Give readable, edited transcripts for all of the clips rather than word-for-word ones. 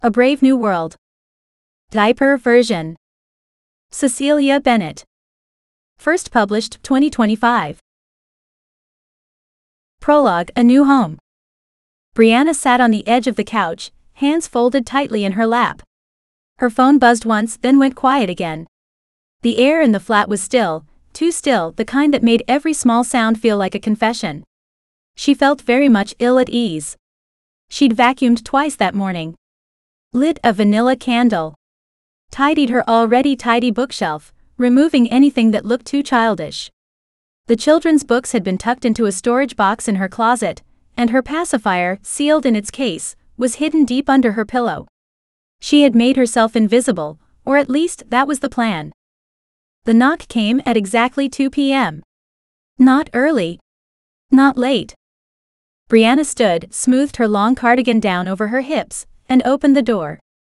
A Brave New World. Diaper version. Cecilia Bennett. First published 2025. Prologue: A New Home. Brianna sat on the edge of the couch, hands folded tightly in her lap. Her phone buzzed once, then went quiet again. The air in the flat was still, too still, the kind that made every small sound feel like a confession. She felt very much ill at ease. She'd vacuumed twice that morning. Lit a vanilla candle. Tidied her already tidy bookshelf, removing anything that looked too childish. The children's books had been tucked into a storage box in her closet, and her pacifier, sealed in its case, was hidden deep under her pillow. She had made herself invisible, or at least that was the plan. The knock came at exactly 2 p.m. Not early. Not late. Brianna stood, smoothed her long cardigan down over her hips, and opened the door.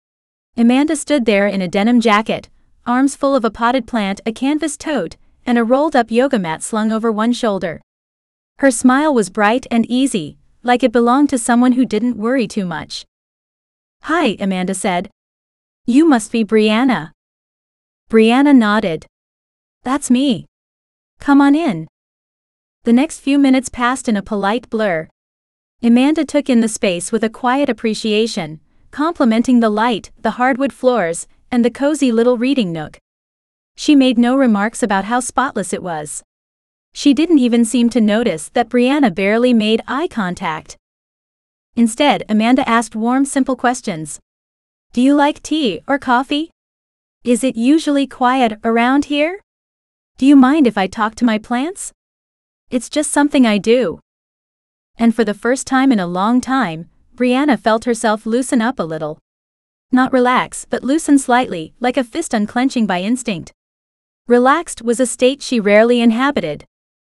Amanda stood there in a denim jacket, arms full of a potted plant, a canvas tote, and a rolled-up yoga mat slung over one shoulder. Her smile was bright and easy, like it belonged to someone who didn't worry too much. "Hi," Amanda said. "You must be Brianna." Brianna nodded. "That's me. Come on in." The next few minutes passed in a polite blur. Amanda took in the space with a quiet appreciation, complimenting the light, the hardwood floors, and the cozy little reading nook. She made no remarks about how spotless it was. She didn't even seem to notice that Brianna barely made eye contact. Instead, Amanda asked warm, simple questions. "Do you like tea or coffee? Is it usually quiet around here? Do you mind if I talk to my plants? It's just something I do." And for the first time in a long time, Brianna felt herself loosen up a little. Not relax, but loosen slightly, like a fist unclenching by instinct. Relaxed was a state she rarely inhabited.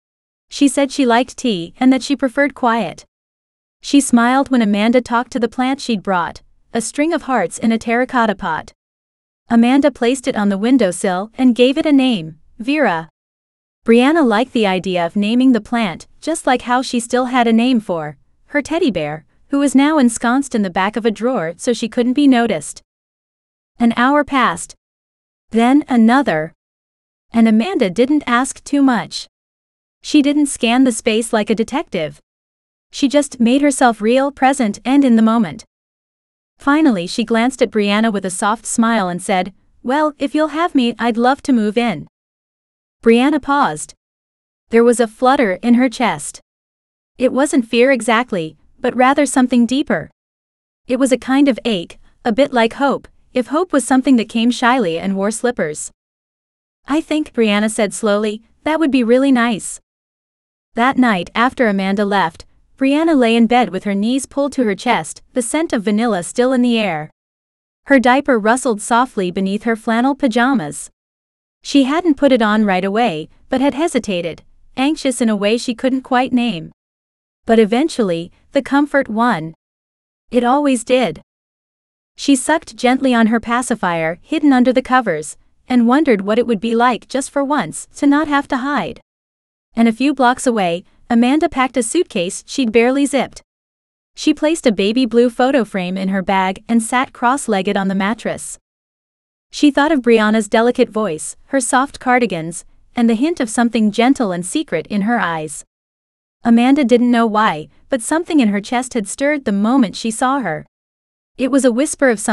She said she liked tea and that she preferred quiet. She smiled when Amanda talked to the plant she'd brought, a string of hearts in a terracotta pot. Amanda placed it on the windowsill and gave it a name, Vera. Brianna liked the idea of naming the plant, just like how she still had a name for her teddy bear, who was now ensconced in the back of a drawer so she couldn't be noticed. An hour passed. Then another. And Amanda didn't ask too much. She didn't scan the space like a detective. She just made herself real, present, and in the moment. Finally, she glanced at Brianna with a soft smile and said, "Well, if you'll have me, I'd love to move in." Brianna paused. There was a flutter in her chest. It wasn't fear exactly, but rather something deeper. It was a kind of ache, a bit like hope, if hope was something that came shyly and wore slippers. "I think," Brianna said slowly, "that would be really nice." That night, after Amanda left, Brianna lay in bed with her knees pulled to her chest, the scent of vanilla still in the air. Her diaper rustled softly beneath her flannel pajamas. She hadn't put it on right away, but had hesitated, anxious in a way she couldn't quite name. But eventually, the comfort won. It always did. She sucked gently on her pacifier, hidden under the covers, and wondered what it would be like just for once to not have to hide. And a few blocks away, Amanda packed a suitcase she'd barely zipped. She placed a baby blue photo frame in her bag and sat cross-legged on the mattress. She thought of Brianna's delicate voice, her soft cardigans, and the hint of something gentle and secret in her eyes. Amanda didn't know why, but something in her chest had stirred the moment she saw her. It was a whisper of something